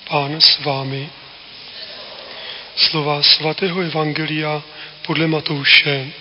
Pán s vámi. Slova svatého evangelia podle Matouše.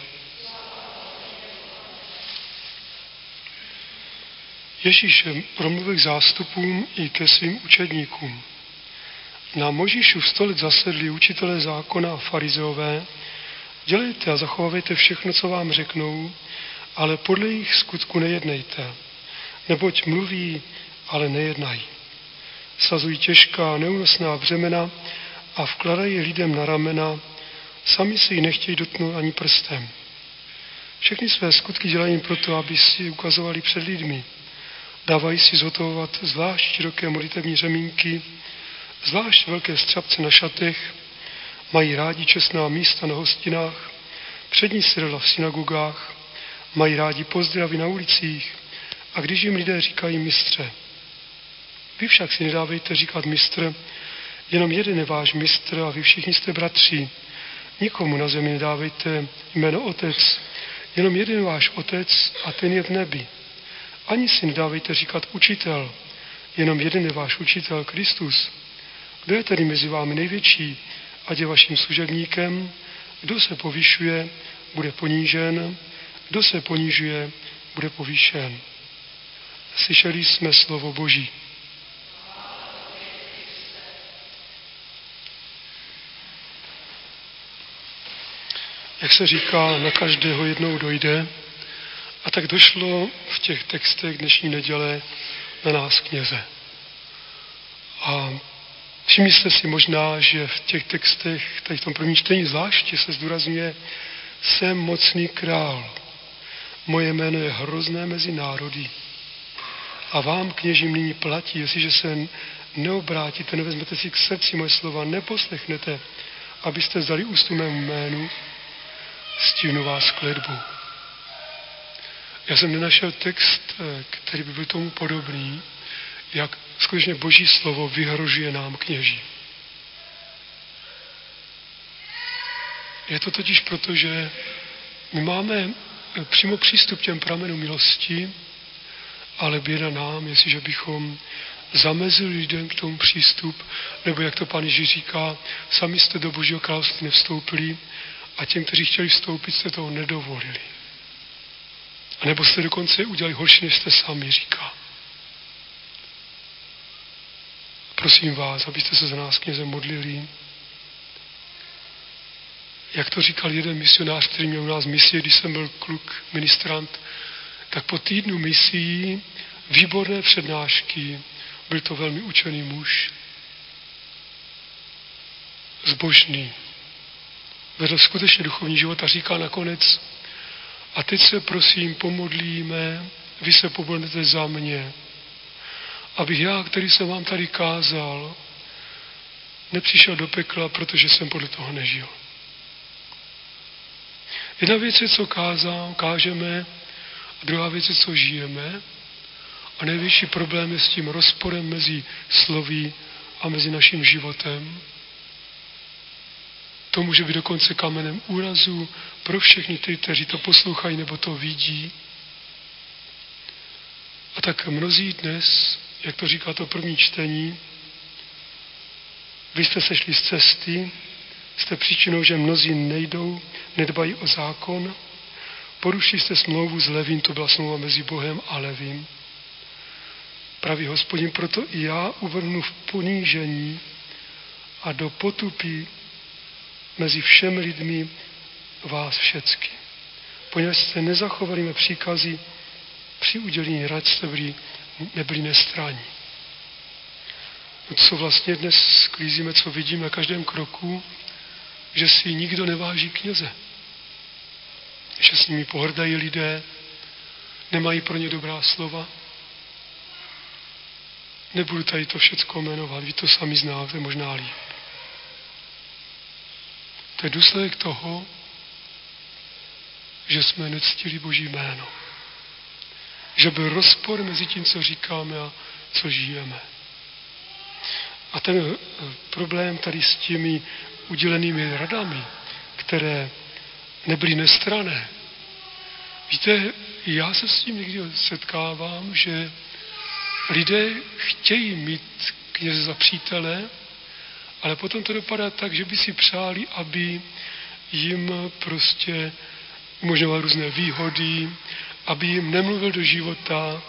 Ježíš promluvil k zástupům i ke svým učedníkům. Na Mojžíšův stolec zasedli učitelé zákona a farizeové. Dělejte a zachovávejte všechno, co vám řeknou, ale podle jejich skutku nejednejte, neboť mluví, ale nejednají. Sazují těžká, neúnosná břemena a vkladají lidem na ramena, sami si ji nechtějí dotknout ani prstem. Všechny své skutky dělají proto, aby si ukazovali před lidmi. Dávají si zhotovovat zvlášť široké modlitevní řemínky, zvlášť velké střapce na šatech, mají rádi čestná místa na hostinách, přední sedadla v synagogách, mají rádi pozdravy na ulicích a když jim lidé říkají mistře. Vy však si nedávejte říkat mistr, jenom jeden je váš mistr a vy všichni jste bratři. Nikomu na zemi nedávejte jméno otec, jenom jeden váš otec a ten je v nebi. Ani si nedávejte říkat učitel, jenom jeden je váš učitel, Kristus. Kdo je tedy mezi vámi největší, ať je vaším služebníkem, kdo se povyšuje, bude ponížen, kdo se ponižuje, bude povýšen. Slyšeli jsme slovo Boží. Jak se říká, na každého jednou dojde, a tak došlo v těch textech dnešní neděle na nás kněze. A všimli jste si možná, že v těch textech, tady v tom prvním čtení zvláště se zdůrazňuje, jsem mocný král. Moje jméno je hrozné mezi národy. A vám, kněžím, nyní platí, jestliže se neobrátíte, nevezmete si k srdci moje slova, neposlechnete, abyste vzali ústu mému jménu, stihnu vás k lidbu. Já jsem nenašel text, který by byl tomu podobný, jak skutečně Boží slovo vyhrožuje nám kněží. Je to totiž proto, že my máme přímo přístup k těm pramenům milosti, ale běda nám, jestliže bychom zamezili lidem k tomu přístup, nebo jak to Pán Ježíš říká, sami jste do Božího království nevstoupili a těm, kteří chtěli vstoupit, jste toho nedovolili. A nebo jste dokonce udělali horší, než jste sami, říká. Prosím vás, abyste se za nás, kněze, modlili. Jak to říkal jeden misionář, který měl u nás misie, když jsem byl kluk, ministrant, tak po týdnu misií, výborné přednášky, byl to velmi učený muž, zbožný, vedl skutečně duchovní život a říká nakonec, a teď se prosím pomodlíme, vy se pomodlete za mě, abych já, který jsem vám tady kázal, nepřišel do pekla, protože jsem podle toho nežil. Jedna věc je, co kážeme, a druhá věc je, co žijeme. A největší problém je s tím rozporem mezi slovy a mezi naším životem. To může být dokonce kamenem úrazu pro všechny ty, kteří to poslouchají nebo to vidí. A tak mnozí dnes, jak to říká to první čtení, vy jste sešli z cesty, jste příčinou, že mnozí nedbají o zákon, porušili jste smlouvu s Levím, to byla smlouva mezi Bohem a Levím. Praví Hospodin, proto i já uvrhnu v ponížení a do potupy mezi všemi lidmi vás všecky. Poněvadž jste nezachovali mé příkazy, při udělení rad jste nebyli nestranní. No co vlastně dnes sklízíme, co vidíme na každém kroku, že si nikdo neváží kněze. Že s nimi pohrdají lidé, nemají pro ně dobrá slova. Nebudu tady to všecko jmenovat, vy to sami znáte možná líp. To je důsledek toho, že jsme nectili Boží jméno. Že byl rozpor mezi tím, co říkáme a co žijeme. A ten problém tady s těmi udělenými radami, které nebyly nestranné. Víte, já se s tím někdy setkávám, že lidé chtějí mít kněze za přítele, ale potom to dopadá tak, že by si přáli, aby jim prostě umožňoval různé výhody, aby jim nemluvil do života.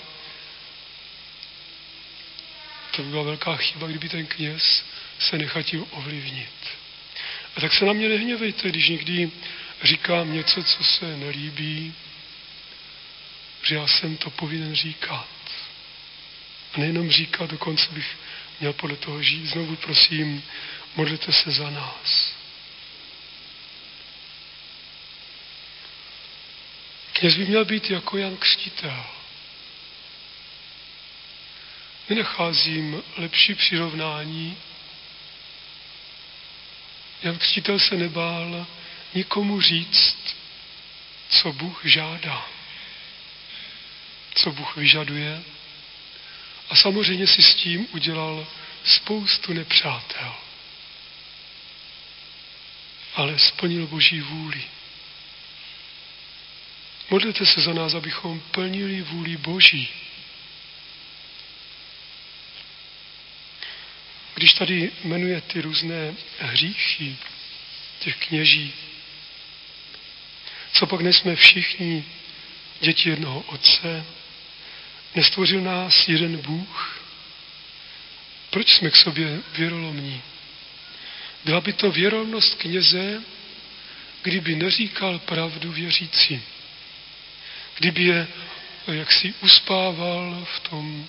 To by byla velká chyba, kdyby ten kněz se nechatil ovlivnit. A tak se na mě nehněvejte, když někdy říkám něco, co se nelíbí, že já jsem to povinen říkat. A nejenom říkat, dokonce bych měl podle toho žít. Znovu prosím, modlete se za nás. Kněz by měl být jako Jan Křtitel. Nenacházím lepší přirovnání. Jan Křtitel se nebál nikomu říct, co Bůh žádá, co Bůh vyžaduje. A samozřejmě si s tím udělal spoustu nepřátel. Ale splnil Boží vůli. Modlete se za nás, abychom plnili vůli Boží. Když tady jmenuje ty různé hříchy těch kněží, co pak nejsme všichni děti jednoho Otce, nestvořil nás jeden Bůh? Proč jsme k sobě věrolomní? Byla by to věrolomnost kněze, kdyby neříkal pravdu věřícím. Kdyby je jaksi uspával v tom,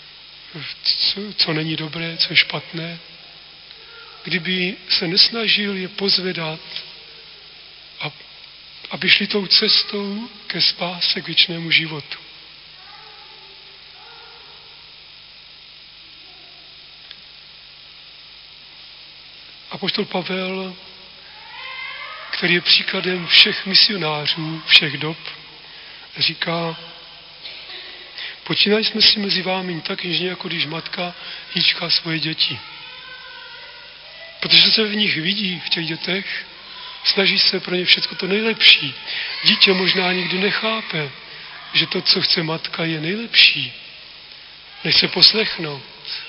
co není dobré, co je špatné. Kdyby se nesnažil je pozvedat, aby šli tou cestou ke spáse, k věčnému životu. Apoštol Pavel, který je příkladem všech misionářů, všech dob, říká, počínali jsme si mezi vámi tak jižně, jako když matka jíčká svoje děti. Protože se v nich vidí, v těch dětech, snaží se pro ně všechno to nejlepší. Dítě možná nikdy nechápe, že to, co chce matka, je nejlepší. Nechce poslechnout.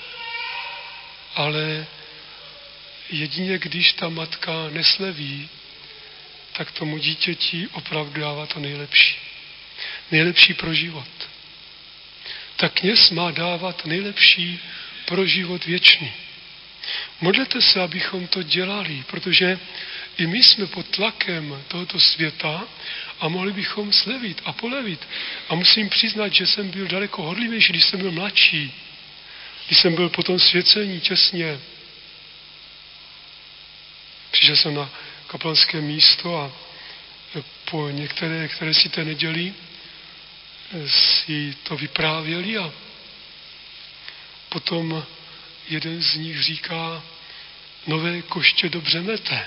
Ale jedině, když ta matka nesleví, tak tomu dítěti opravdu dává to nejlepší. Nejlepší pro život. Tak kněz má dávat nejlepší pro život věčný. Modlete se, abychom to dělali, protože i my jsme pod tlakem tohoto světa a mohli bychom slevit a polevit. A musím přiznat, že jsem byl daleko horlivější, když jsem byl mladší. Když jsem byl po tom svěcení těsně. Přišel jsem na kaplanské místo a po některé, které si té neděli, si to vyprávěli a potom jeden z nich říká, nové koště dobře mete.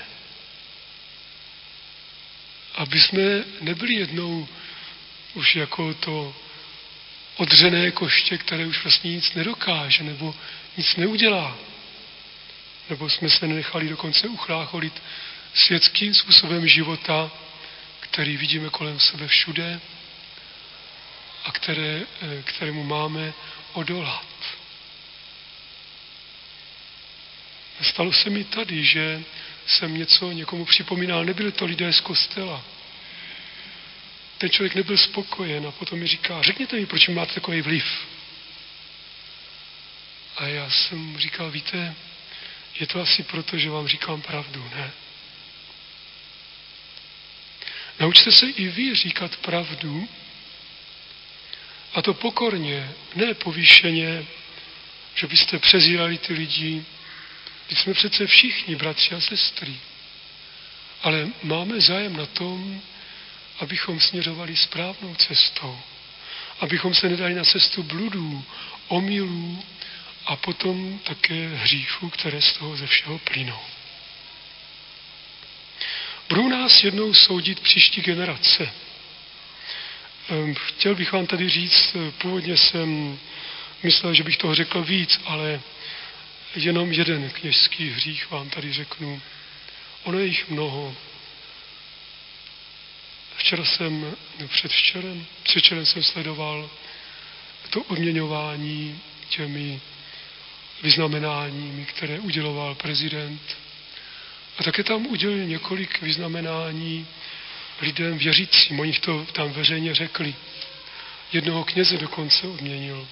Aby jsme nebyli jednou už jako to odřené koště, které už vlastně nic nedokáže nebo nic neudělá. Nebo jsme se nenechali dokonce uchlácholit světským způsobem života, který vidíme kolem sebe všude a kterému máme odolat. Stalo se mi tady, že jsem něco někomu připomínal, nebyli to lidé z kostela. Ten člověk nebyl spokojen a potom mi říká, řekněte mi, proč máte takový vliv. A já jsem mu říkal, víte, je to asi proto, že vám říkám pravdu, ne? Naučte se i vy říkat pravdu, a to pokorně, ne povýšeně, že byste přezírali ty lidi. Teď jsme přece všichni bratři a sestry. Ale máme zájem na tom, abychom směřovali správnou cestou. Abychom se nedali na cestu bludů, omylů a potom také hříchů, které z toho ze všeho plynou. Budou nás jednou soudit příští generace. Chtěl bych vám tady říct, původně jsem myslel, že bych toho řekl víc, ale jenom jeden kněžský hřích vám tady řeknu. Ono je jich mnoho. Předvčerem jsem sledoval to odměňování těmi vyznamenáními, které uděloval prezident. A také tam udělil několik vyznamenání lidem věřícím. Oni to tam veřejně řekli. Jednoho kněze dokonce odměnil.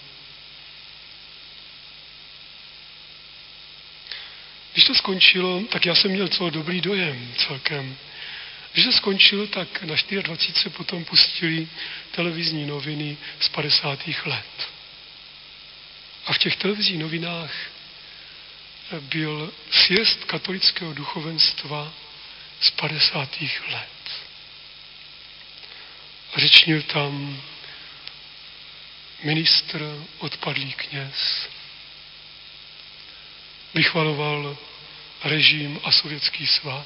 Když to skončilo, tak já jsem měl celý dobrý dojem celkem. Když to skončilo, tak na 24 potom pustili televizní noviny z 50. let. A v těch televizních novinách byl sjezd katolického duchovenstva z 50. let. A řečnil tam ministr, odpadlý kněz, vychvaloval režim a Sovětský svaz.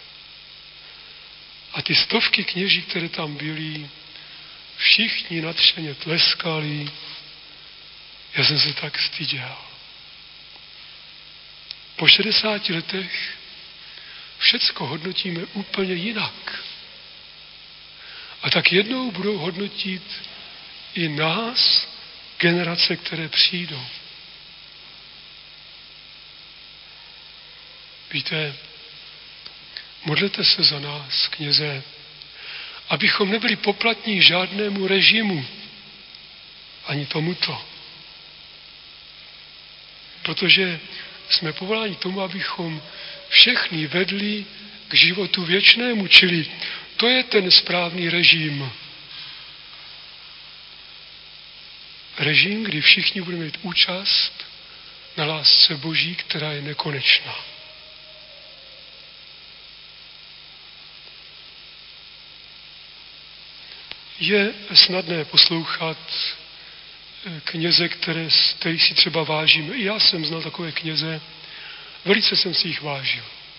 A ty stovky kněží, které tam byly, všichni nadšeně tleskali. Já jsem se tak styděl. Po 60 letech všecko hodnotíme úplně jinak. A tak jednou budou hodnotit i nás, generace, které přijdou. Víte, modlete se za nás, kněze, abychom nebyli poplatní žádnému režimu, ani tomuto. Protože jsme povoláni tomu, abychom všechny vedli k životu věčnému, čili to je ten správný režim. Režim, kdy všichni budeme mít účast na lásce Boží, která je nekonečná. Je snadné poslouchat kněze, který si třeba vážíme. I já jsem znal takové kněze, velice jsem si jich vážil.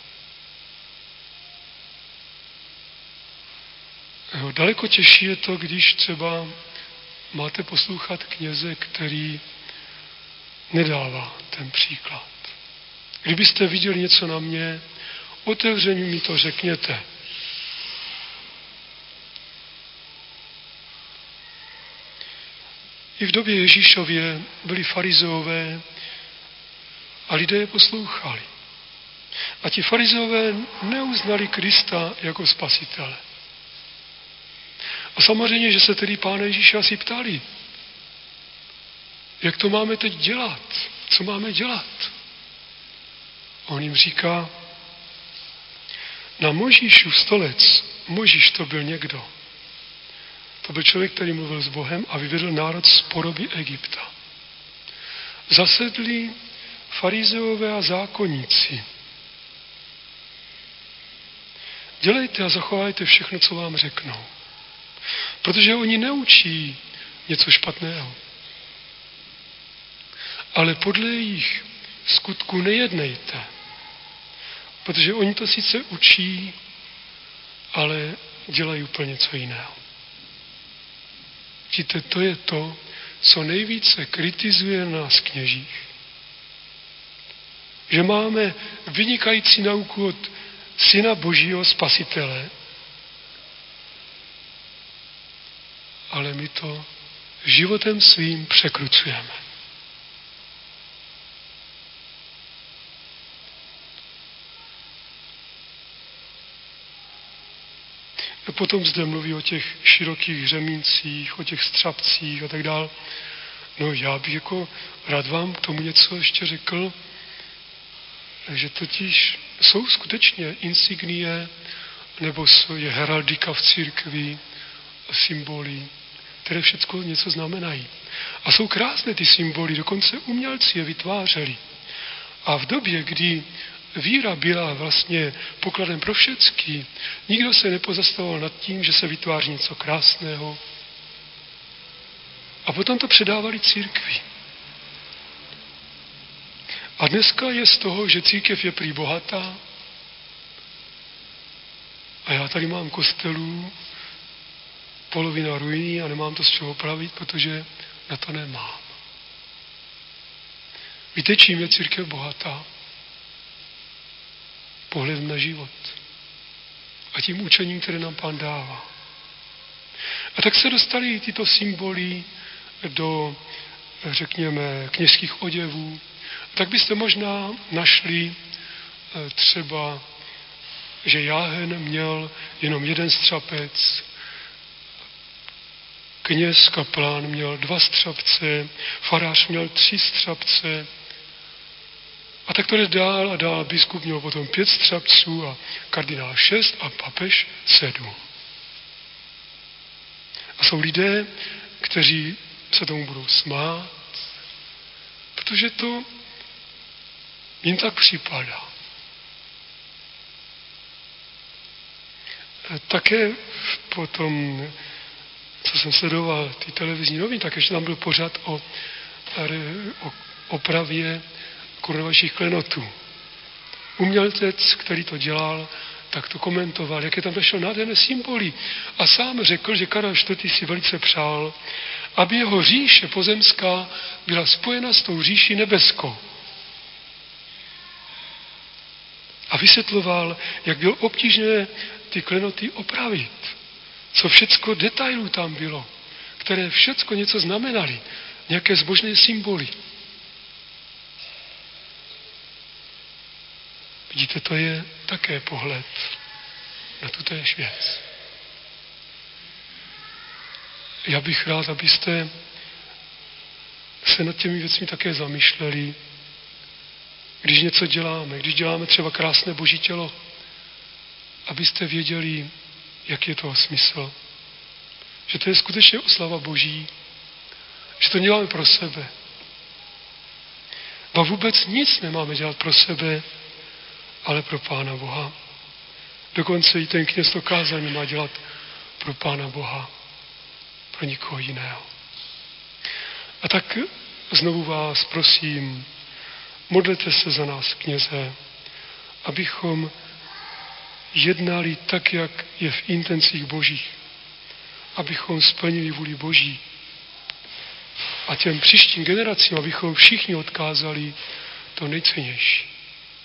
Daleko těžší je to, když třeba máte poslouchat kněze, který nedává ten příklad. Kdybyste viděli něco na mě, otevřeně mi to řekněte. I v době Ježíšově byli farizeové a lidé je poslouchali. A ti farizeové neuznali Krista jako spasitele. A samozřejmě, že se tedy Pána Ježíše asi ptali, jak to máme teď dělat? Co máme dělat? A on jim říká, na Mojžíšův stolec, Mojžíš to byl někdo. To byl člověk, který mluvil s Bohem a vyvedl národ z podoby Egypta. Zasedli farizeové a zákonníci. Dělejte a zachovajte všechno, co vám řeknou. Protože oni neučí něco špatného. Ale podle jejich skutků nejednejte. Protože oni to sice učí, ale dělají úplně něco jiného. Víte, to je to, co nejvíce kritizuje nás kněžích. Že máme vynikající nauku od Syna Božího Spasitele, ale my to životem svým překrucujeme. Potom zde mluví o těch širokých hřemíncích, o těch střapcích a tak dále. No já bych jako rád vám k tomu něco ještě řekl, že totiž jsou skutečně insignie, nebo je heraldika v církvi, symboly, které všechno něco znamenají. A jsou krásné ty symboly, dokonce umělci je vytvářeli. A v době, kdy víra byla vlastně pokladem pro všecky, nikdo se nepozastavoval nad tím, že se vytváří něco krásného. A potom to předávali církvi. A dneska je z toho, že církev je prý bohatá a já tady mám kostelů, polovina ruiní a nemám to z čeho opravit, protože na to nemám. Víte, čím je církev bohatá? Pohledem na život. A tím učením, které nám Pán dává. A tak se dostaly tyto symboly do, řekněme, kněžských oděvů. Tak byste možná našli třeba, že jáhen měl jenom jeden střapec, kněz kaplán měl 2 střapce, farář měl 3 střapce, a tak to jde dál a dál. Biskup měl potom 5 střapců a kardinál 6 a papež 7. A jsou lidé, kteří se tomu budou smát, protože to jim tak připadá. Také potom, co jsem sledoval ty televizní noviny, tak ještě tam byl pořad o opravě korunovačních klenotů. Umělec, který to dělal, tak to komentoval, jak je tam vešlo nádherné symboly. A sám řekl, že Karel IV. Si velice přál, aby jeho říše pozemská byla spojena s tou říší nebeskou. A vysvětloval, jak bylo obtížné ty klenoty opravit. Co všecko detailů tam bylo, které všecko něco znamenaly, nějaké zbožné symboly. Vidíte, to je také pohled na tutéž věc. Já bych rád, abyste se nad těmi věcmi také zamýšleli, když něco děláme, když děláme třeba krásné boží tělo, abyste věděli, jaký je toho smysl. Že to je skutečně oslava Boží, že to děláme pro sebe. A vůbec nic nemáme dělat pro sebe, ale pro Pána Boha. Dokonce i ten kněz to kázání má dělat pro Pána Boha, pro nikoho jiného. A tak znovu vás prosím, modlete se za nás, kněze, abychom jednali tak, jak je v intencích Božích, abychom splnili vůli Boží a těm příštím generacím, abychom všichni odkázali to nejcennější.